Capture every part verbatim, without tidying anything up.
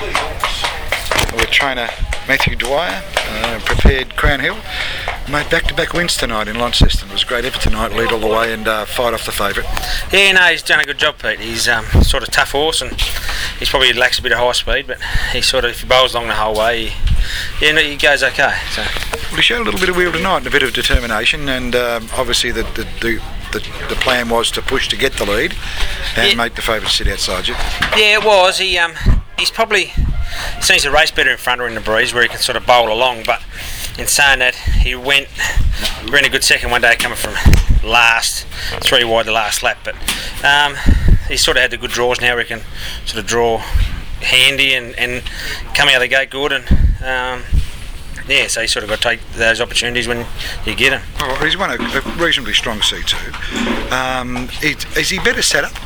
with trainer Matthew Dwyer, uh, prepared Crown Hill. Made back-to-back wins tonight in Launceston. It was a great effort tonight, lead all the way and uh, fight off the favourite. Yeah, no, he's done a good job, Pete. He's um, sort of tough horse, and he's probably lacks a bit of high speed, but he sort of, if he bowls along the whole way, he, yeah, no, he goes okay. So. Well, he showed a little bit of wheel tonight and a bit of determination, and um, obviously the the, the the the plan was to push to get the lead and yeah. make the favourite sit outside you. Yeah, it was. He um, he's probably seems to race better in front or in the breeze where he can sort of bowl along, but in saying that, he went ran a good second one day coming from last, three wide the last lap, but um, he sort of had the good draws now. We can sort of draw handy and, and come out of the gate good, and um, yeah, so you sort of got to take those opportunities when you get them. Oh, he's won a, a reasonably strong C two. Um, is, is he better set up?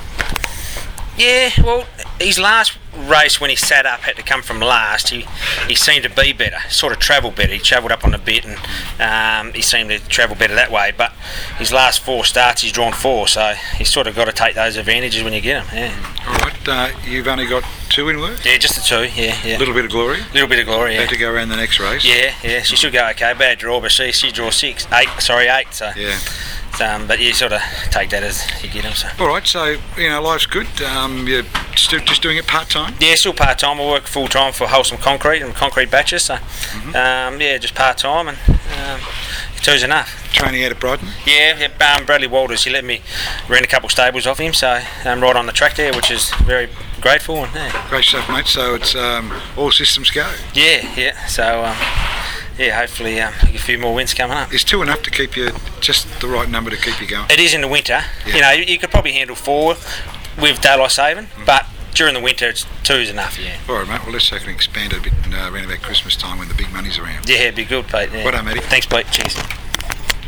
Yeah, well, his last race when he sat up had to come from last. He he seemed to be better, sort of travel better. He travelled up on the bit and um, he seemed to travel better that way. But his last four starts, he's drawn four, so he's sort of got to take those advantages when you get them. Yeah. All right, uh, you've only got two in work? Yeah, just the two. Yeah, yeah. A little bit of glory. A little bit of glory. Yeah. Had to go around the next race. Yeah, yeah. She should go okay. Bad draw, but she she draws six, eight. Sorry, eight. So. Yeah. Um, but you sort of take that as you get them. So. All right, so you know life's good. Um, you're st- just doing it part time. Yeah, still part time. I work full time for Wholesome Concrete and concrete batches. So mm-hmm. um, yeah, just part time, and um, two's enough. Training out at Brighton. Yeah, yeah um, Bradley Walters. He let me rent a couple stables off him, so I'm right on the track there, which is very grateful. And, yeah. Great stuff, mate. So it's um, all systems go. Yeah, yeah. So. Um, Yeah, hopefully um, a few more wins coming up. Is two enough to keep you, just the right number to keep you going? It is in the winter. Yeah. You know, you, you could probably handle four with daylight saving, mm-hmm. but during the winter, it's two is enough, yeah. All right, mate. Well, let's say I can expand a bit uh, around about Christmas time when the big money's around. Yeah, it'd be good, Pete. Yeah. Well done, matey. Thanks, Pete. Cheers.